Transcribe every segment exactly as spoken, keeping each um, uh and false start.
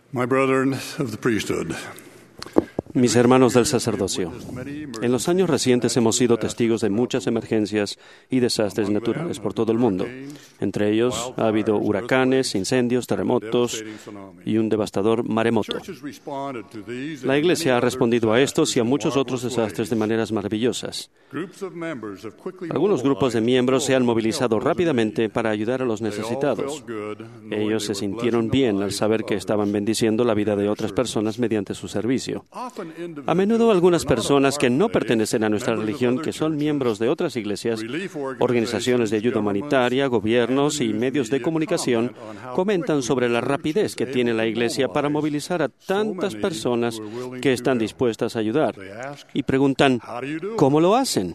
My brethren of the priesthood. Mis hermanos del sacerdocio, en los años recientes hemos sido testigos de muchas emergencias y desastres naturales por todo el mundo. Entre ellos ha habido huracanes, incendios, terremotos y un devastador maremoto. La Iglesia ha respondido a estos y a muchos otros desastres de maneras maravillosas. Algunos grupos de miembros se han movilizado rápidamente para ayudar a los necesitados. Ellos se sintieron bien al saber que estaban bendiciendo la vida de otras personas mediante su servicio. A menudo algunas personas que no pertenecen a nuestra religión, que son miembros de otras iglesias, organizaciones de ayuda humanitaria, gobiernos y medios de comunicación, comentan sobre la rapidez que tiene la Iglesia para movilizar a tantas personas que están dispuestas a ayudar. Y preguntan, ¿cómo lo hacen?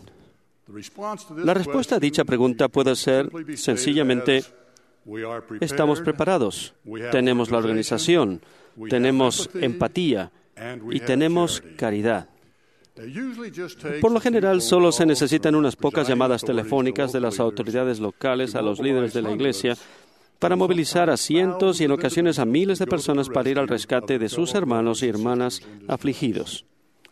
La respuesta a dicha pregunta puede ser sencillamente, estamos preparados, tenemos la organización, tenemos empatía, y tenemos caridad. Por lo general, solo se necesitan unas pocas llamadas telefónicas de las autoridades locales a los líderes de la Iglesia para movilizar a cientos y en ocasiones a miles de personas para ir al rescate de sus hermanos y hermanas afligidos.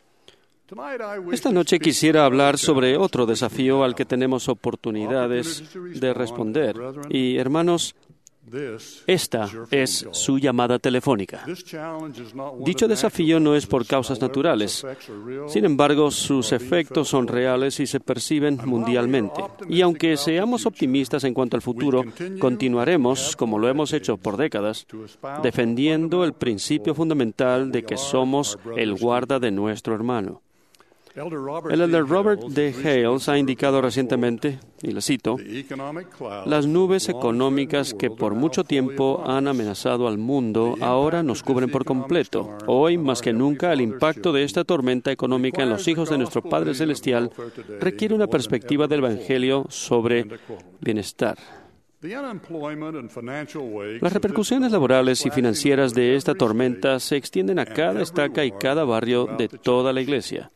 Esta noche quisiera hablar sobre otro desafío al que tenemos oportunidades de responder. Y, hermanos, esta es su llamada telefónica. Dicho desafío no es por causas naturales. Sin embargo, sus efectos son reales y se perciben mundialmente. Y aunque seamos optimistas en cuanto al futuro, continuaremos, como lo hemos hecho por décadas, defendiendo el principio fundamental de que somos el guarda de nuestro hermano. El elder Robert D. Hales ha indicado recientemente, y le cito, las nubes económicas que por mucho tiempo han amenazado al mundo ahora nos cubren por completo. Hoy, más que nunca, el impacto de esta tormenta económica en los hijos de nuestro Padre Celestial requiere una perspectiva del Evangelio sobre bienestar. Las repercusiones laborales y financieras de esta tormenta se extienden a cada estaca y cada barrio de toda la Iglesia.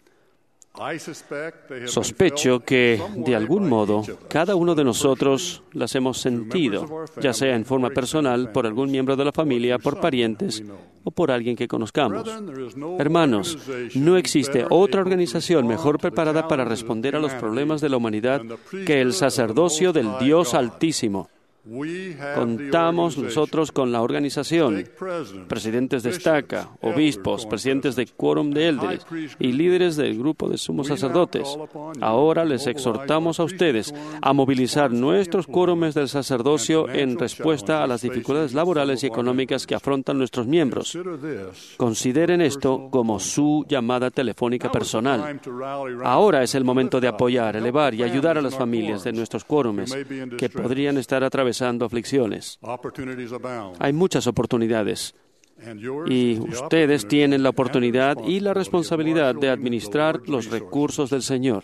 Sospecho que, de algún modo, cada uno de nosotros las hemos sentido, ya sea en forma personal, por algún miembro de la familia, por parientes o por alguien que conozcamos. Hermanos, no existe otra organización mejor preparada para responder a los problemas de la humanidad que el sacerdocio del Dios Altísimo. Contamos nosotros con la organización, presidentes de estaca, obispos, presidentes de quórum de élderes y líderes del grupo de sumos sacerdotes. Ahora les exhortamos a ustedes a movilizar nuestros quórumes del sacerdocio en respuesta a las dificultades laborales y económicas que afrontan nuestros miembros. Consideren esto como su llamada telefónica personal. Ahora es el momento de apoyar, elevar y ayudar a las familias de nuestros quórumes que podrían estar atravesando aflicciones. Hay muchas oportunidades y ustedes tienen la oportunidad y la responsabilidad de administrar los recursos del Señor.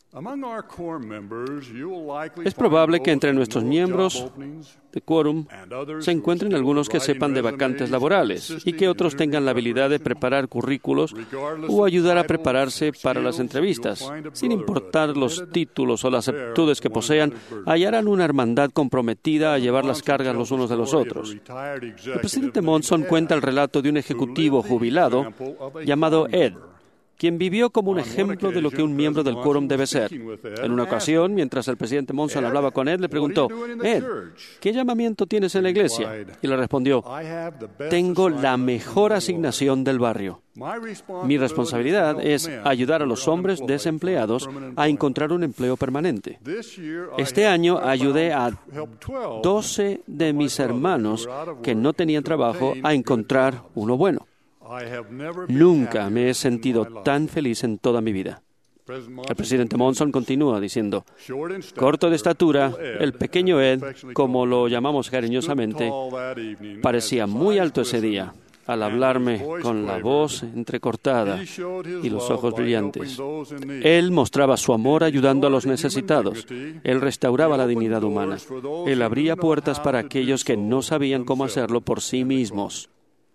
Es probable que entre nuestros miembros de quórum se encuentren algunos que sepan de vacantes laborales y que otros tengan la habilidad de preparar currículos o ayudar a prepararse para las entrevistas. Sin importar los títulos o las aptitudes que posean, hallarán una hermandad comprometida a llevar las cargas los unos de los otros. El presidente Monson cuenta el relato de un ejecutivo jubilado llamado Ed, quien vivió como un ejemplo de lo que un miembro del quórum debe ser. En una ocasión, mientras el presidente Monson hablaba con Ed, le preguntó, Ed, ¿qué llamamiento tienes en la iglesia? Y le respondió, tengo la mejor asignación del barrio. Mi responsabilidad es ayudar a los hombres desempleados a encontrar un empleo permanente. Este año ayudé a doce de mis hermanos que no tenían trabajo a encontrar uno bueno. Nunca me he sentido tan feliz en toda mi vida. El presidente Monson continúa diciendo, corto de estatura, el pequeño Ed, como lo llamamos cariñosamente, parecía muy alto ese día, al hablarme con la voz entrecortada y los ojos brillantes. Él mostraba su amor ayudando a los necesitados. Él restauraba la dignidad humana. Él abría puertas para aquellos que no sabían cómo hacerlo por sí mismos.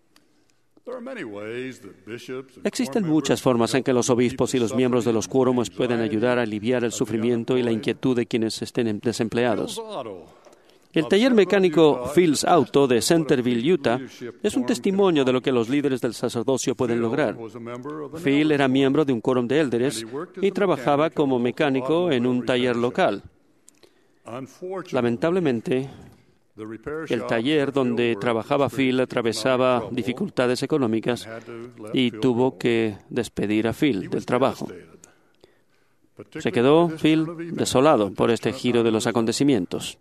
Existen muchas formas en que los obispos y los miembros de los quórums pueden ayudar a aliviar el sufrimiento y la inquietud de quienes estén desempleados. El taller mecánico Phil's Auto de Centerville, Utah, es un testimonio de lo que los líderes del sacerdocio pueden lograr. Phil era miembro de un quórum de élderes y trabajaba como mecánico en un taller local. Lamentablemente, el taller donde trabajaba Phil atravesaba dificultades económicas y tuvo que despedir a Phil del trabajo. Se quedó Phil desolado por este giro de los acontecimientos.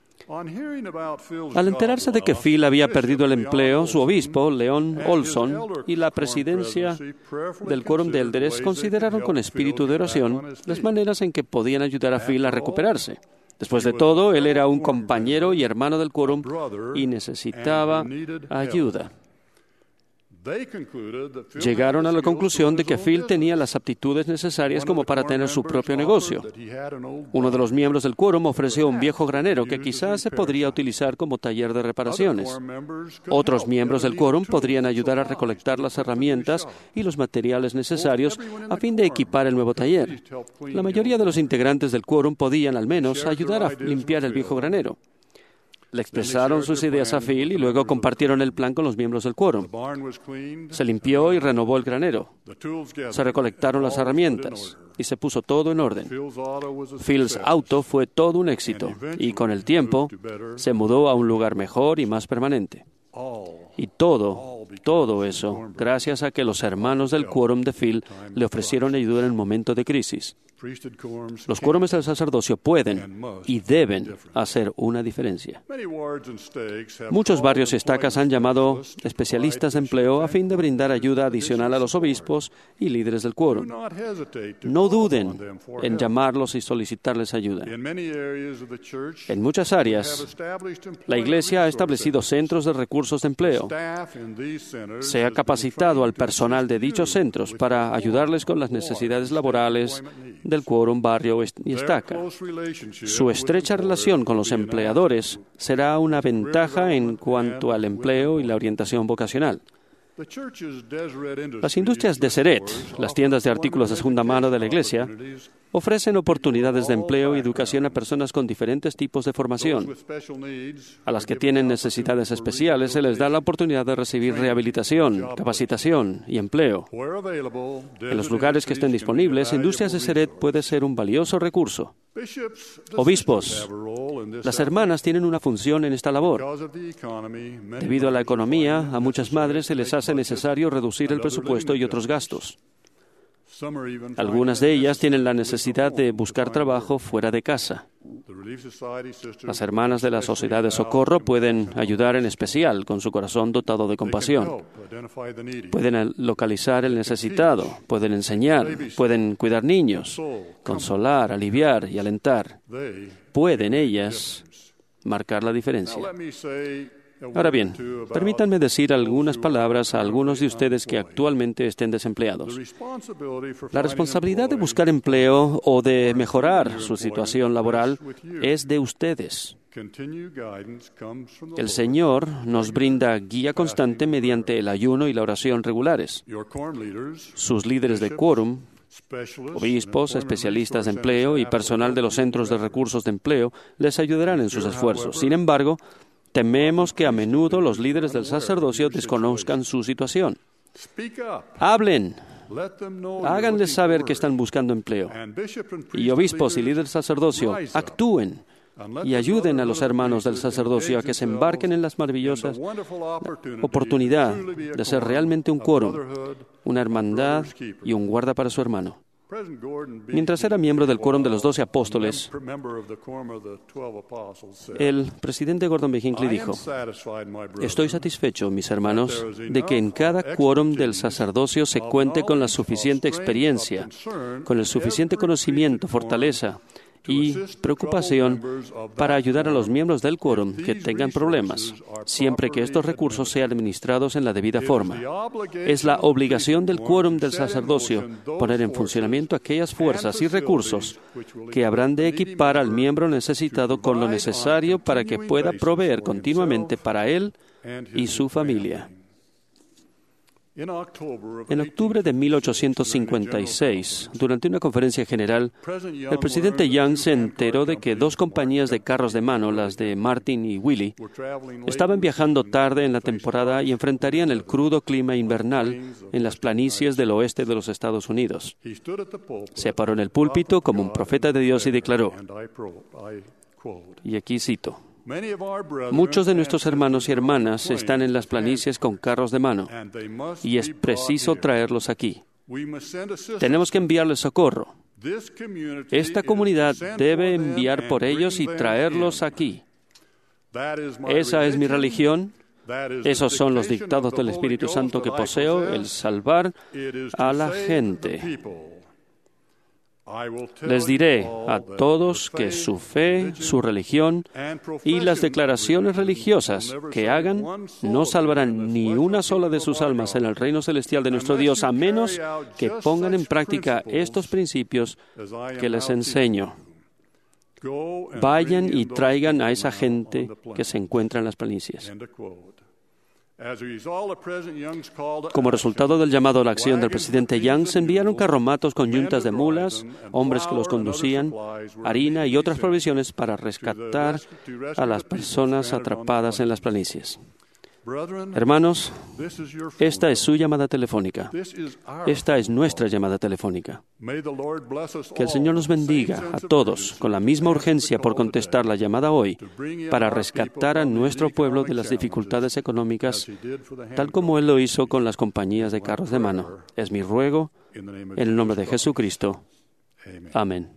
Al enterarse de que Phil había perdido el empleo, su obispo, Leon Olson, y la presidencia del quórum de élderes consideraron con espíritu de oración las maneras en que podían ayudar a Phil a recuperarse. Después de todo, él era un compañero y hermano del quórum y necesitaba ayuda. Llegaron a la conclusión de que Phil tenía las aptitudes necesarias como para tener su propio negocio. Uno de los miembros del quórum ofreció un viejo granero que quizás se podría utilizar como taller de reparaciones. Otros miembros del quórum podrían ayudar a recolectar las herramientas y los materiales necesarios a fin de equipar el nuevo taller. La mayoría de los integrantes del quórum podían, al menos, ayudar a limpiar el viejo granero. Le expresaron sus ideas a Phil y luego compartieron el plan con los miembros del quórum. Se limpió y renovó el granero. Se recolectaron las herramientas y se puso todo en orden. Phil's Auto fue todo un éxito y con el tiempo se mudó a un lugar mejor y más permanente. Y todo, todo eso, gracias a que los hermanos del quórum de Phil le ofrecieron ayuda en el momento de crisis. Los quórumes del sacerdocio pueden y deben hacer una diferencia. Muchos barrios y estacas han llamado especialistas de empleo a fin de brindar ayuda adicional a los obispos y líderes del quórum. No duden en llamarlos y solicitarles ayuda. En muchas áreas, la Iglesia ha establecido centros de recursos de empleo. Se ha capacitado al personal de dichos centros para ayudarles con las necesidades laborales del quórum, barrio y estaca. Su estrecha relación con los empleadores será una ventaja en cuanto al empleo y la orientación vocacional. Las industrias Deseret, las tiendas de artículos de segunda mano de la Iglesia, ofrecen oportunidades de empleo y educación a personas con diferentes tipos de formación. A las que tienen necesidades especiales se les da la oportunidad de recibir rehabilitación, capacitación y empleo. En los lugares que estén disponibles, Industrias Deseret puede ser un valioso recurso. Obispos, las hermanas tienen una función en esta labor. Debido a la economía, a muchas madres se les hace necesario reducir el presupuesto y otros gastos. Algunas de ellas tienen la necesidad de buscar trabajo fuera de casa. Las hermanas de la Sociedad de Socorro pueden ayudar en especial con su corazón dotado de compasión. Pueden localizar el necesitado, pueden enseñar, pueden cuidar niños, consolar, aliviar y alentar. Pueden ellas marcar la diferencia. Ahora bien, permítanme decir algunas palabras a algunos de ustedes que actualmente estén desempleados. La responsabilidad de buscar empleo o de mejorar su situación laboral es de ustedes. El Señor nos brinda guía constante mediante el ayuno y la oración regulares. Sus líderes de quórum, obispos, especialistas de empleo y personal de los centros de recursos de empleo les ayudarán en sus esfuerzos. Sin embargo, tememos que a menudo los líderes del sacerdocio desconozcan su situación. Hablen. Háganles saber que están buscando empleo. Y obispos y líderes del sacerdocio, actúen y ayuden a los hermanos del sacerdocio a que se embarquen en las maravillosas oportunidad de ser realmente un quórum, una hermandad y un guarda para su hermano. Mientras era miembro del quórum de los doce apóstoles, el presidente Gordon B. Hinckley dijo: «Estoy satisfecho, mis hermanos, de que en cada quórum del sacerdocio se cuente con la suficiente experiencia, con el suficiente conocimiento, fortaleza y preocupación para ayudar a los miembros del quórum que tengan problemas, siempre que estos recursos sean administrados en la debida forma. Es la obligación del quórum del sacerdocio poner en funcionamiento aquellas fuerzas y recursos que habrán de equipar al miembro necesitado con lo necesario para que pueda proveer continuamente para él y su familia». En octubre de mil ochocientos cincuenta y seis, durante una conferencia general, el presidente Young se enteró de que dos compañías de carros de mano, las de Martin y Willey, estaban viajando tarde en la temporada y enfrentarían el crudo clima invernal en las planicies del oeste de los Estados Unidos. Se paró en el púlpito como un profeta de Dios y declaró, y aquí cito, muchos de nuestros hermanos y hermanas están en las planicies con carros de mano y es preciso traerlos aquí. Tenemos que enviarles socorro. Esta comunidad debe enviar por ellos y traerlos aquí. Esa es mi religión. Esos son los dictados del Espíritu Santo que poseo, el salvar a la gente. Les diré a todos que su fe, su religión y las declaraciones religiosas que hagan no salvarán ni una sola de sus almas en el reino celestial de nuestro Dios, a menos que pongan en práctica estos principios que les enseño. Vayan y traigan a esa gente que se encuentra en las planicies. Como resultado del llamado a la acción del presidente Young, se enviaron carromatos con yuntas de mulas, hombres que los conducían, harina y otras provisiones para rescatar a las personas atrapadas en las planicies. Hermanos, esta es su llamada telefónica. Esta es nuestra llamada telefónica. Que el Señor nos bendiga a todos con la misma urgencia por contestar la llamada hoy para rescatar a nuestro pueblo de las dificultades económicas, tal como Él lo hizo con las compañías de carros de mano. Es mi ruego en el nombre de Jesucristo. Amén.